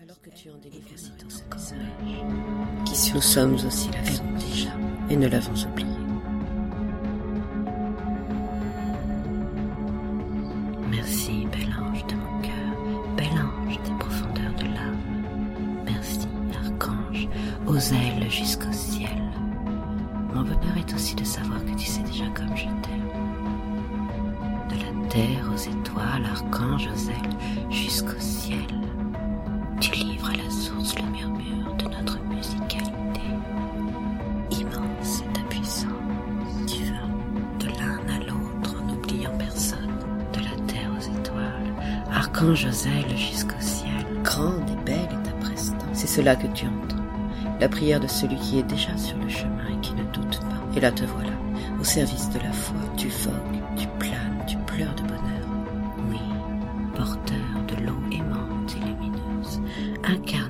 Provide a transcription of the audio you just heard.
Alors que tu en délivres aussitôt ce message, qui nous sommes aussi l'avons déjà, et ne l'avons oublié. Merci, bel ange de mon cœur, bel ange des profondeurs de l'âme. Merci, archange, aux ailes jusqu'au ciel. Mon bonheur est aussi de savoir que tu sais déjà comme je t'aime. De la terre aux étoiles, archange aux ailes jusqu'au ciel. Tu livres à la source le murmure de notre musicalité. Immense est ta puissance. Tu vas de l'un à l'autre en n'oubliant personne. De la terre aux étoiles, archange aux ailes jusqu'au ciel. Grande et belle est ta prestance. C'est cela que tu entends. La prière de celui qui est déjà sur le chemin et qui ne doute pas. Et là te voilà, au service de la foi. Tu vogues, tu planes, tu pleures de bonheur. Oui, porteur de l'eau aimante et lumineuse, incarné